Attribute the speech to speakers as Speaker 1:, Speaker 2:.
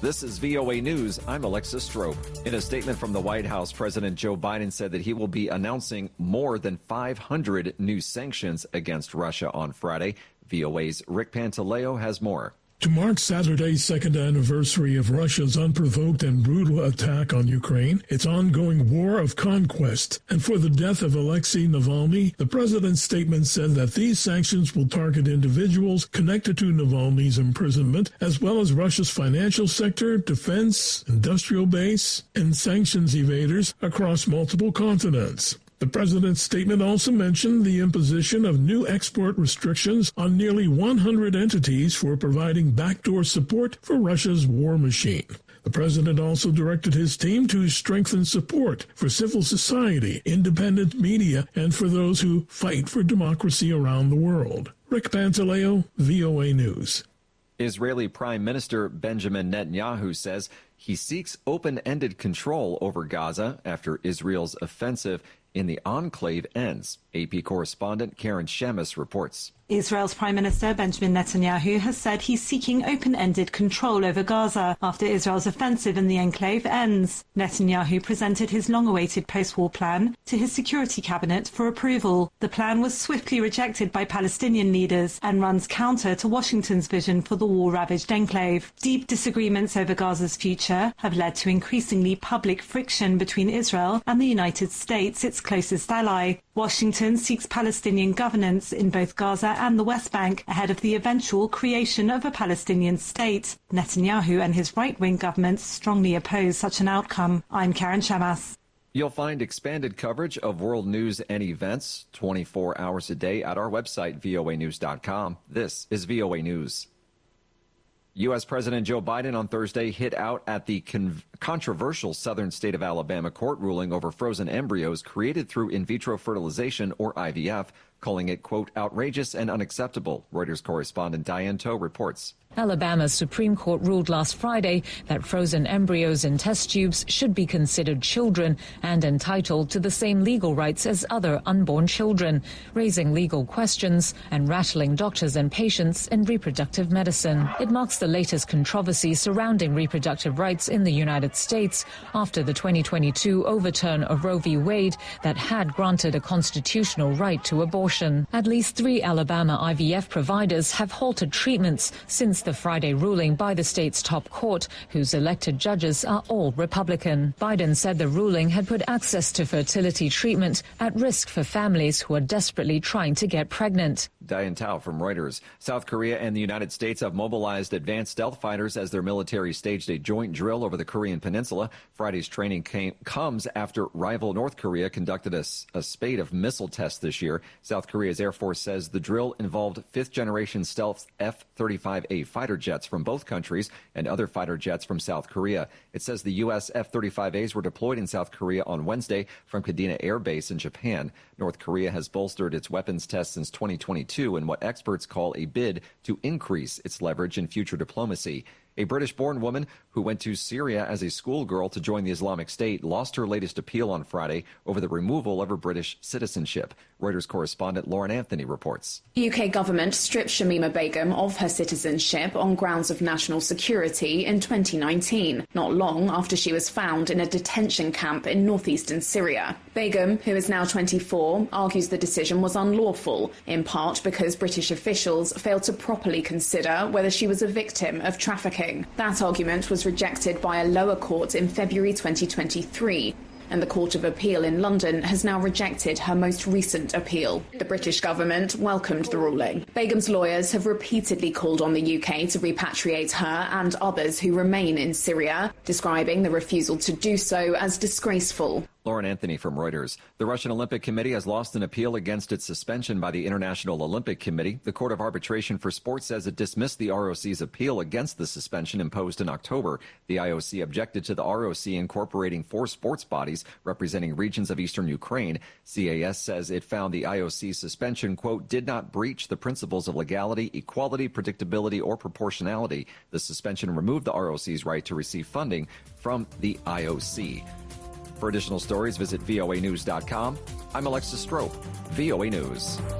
Speaker 1: This is VOA News. I'm Alexis Strope. In a statement from the White House, President Joe Biden said that he will be announcing more than 500 new sanctions against Russia on Friday. VOA's Rick Pantaleo has more.
Speaker 2: To mark Saturday's second anniversary of Russia's unprovoked and brutal attack on Ukraine, its ongoing war of conquest, and for the death of Alexei Navalny, the president's statement said that these sanctions will target individuals connected to Navalny's imprisonment, as well as Russia's financial sector, defense, industrial base, and sanctions evaders across multiple continents. The president's statement also mentioned the imposition of new export restrictions on nearly 100 entities for providing backdoor support for Russia's war machine. The president also directed his team to strengthen support for civil society, independent media, and for those who fight for democracy around the world. Rick Pantaleo, VOA News.
Speaker 1: Israeli Prime Minister Benjamin Netanyahu says he seeks open-ended control over Gaza after Israel's offensive in the enclave ends. AP correspondent Karen Shamis reports.
Speaker 3: Israel's Prime Minister Benjamin Netanyahu has said he's seeking open-ended control over Gaza after Israel's offensive in the enclave ends. Netanyahu presented his long-awaited post-war plan to his security cabinet for approval. The plan was swiftly rejected by Palestinian leaders and runs counter to Washington's vision for the war-ravaged enclave. Deep disagreements over Gaza's future have led to increasingly public friction between Israel and the United States, its closest ally. Washington seeks Palestinian governance in both Gaza and the West Bank ahead of the eventual creation of a Palestinian state. Netanyahu and his right-wing government strongly oppose such an outcome. I'm Karen Shamas.
Speaker 1: You'll find expanded coverage of world news and events 24 hours a day at our website, voanews.com. This is VOA News. U.S. President Joe Biden on Thursday hit out at the controversial southern state of Alabama court ruling over frozen embryos created through in vitro fertilization, or IVF, calling it, quote, outrageous and unacceptable. Reuters correspondent Diane Toe reports.
Speaker 4: Alabama's Supreme Court ruled last Friday that frozen embryos in test tubes should be considered children and entitled to the same legal rights as other unborn children, raising legal questions and rattling doctors and patients in reproductive medicine. It marks the latest controversy surrounding reproductive rights in the United States after the 2022 overturn of Roe v. Wade that had granted a constitutional right to abortion. At least 3 Alabama IVF providers have halted treatments since the Friday ruling by the state's top court, whose elected judges are all Republican. Biden said the ruling had put access to fertility treatment at risk for families who are desperately trying to get pregnant.
Speaker 1: Diane Tao from Reuters. South Korea and the United States have mobilized advanced stealth fighters as their military staged a joint drill over the Korean peninsula. Friday's training comes after rival North Korea conducted a spate of missile tests this year. South Korea's Air Force says the drill involved fifth-generation stealth F-35A fighter jets from both countries and other fighter jets from South Korea. It says the U.S. F-35As were deployed in South Korea on Wednesday from Kadena Air Base in Japan. North Korea has bolstered its weapons tests since 2022 in what experts call a bid to increase its leverage in future diplomacy. A British-born woman who went to Syria as a schoolgirl to join the Islamic State lost her latest appeal on Friday over the removal of her British citizenship. Reuters correspondent Lauren Anthony reports.
Speaker 5: The UK government stripped Shamima Begum of her citizenship on grounds of national security in 2019, not long after she was found in a detention camp in northeastern Syria. Begum, who is now 24, argues the decision was unlawful, in part because British officials failed to properly consider whether she was a victim of trafficking. That argument was rejected by a lower court in February 2023. And the Court of Appeal in London has now rejected her most recent appeal. The British government welcomed the ruling. Begum's lawyers have repeatedly called on the UK to repatriate her and others who remain in Syria, describing the refusal to do so as disgraceful.
Speaker 1: Lauren Anthony from Reuters. The Russian Olympic Committee has lost an appeal against its suspension by the International Olympic Committee. The Court of Arbitration for Sport says it dismissed the ROC's appeal against the suspension imposed in October. The IOC objected to the ROC incorporating 4 sports bodies representing regions of eastern Ukraine. CAS says it found the IOC suspension, quote, did not breach the principles of legality, equality, predictability, or proportionality. The suspension removed the ROC's right to receive funding from the IOC. For additional stories, visit voanews.com. I'm Alexis Strope, VOA News.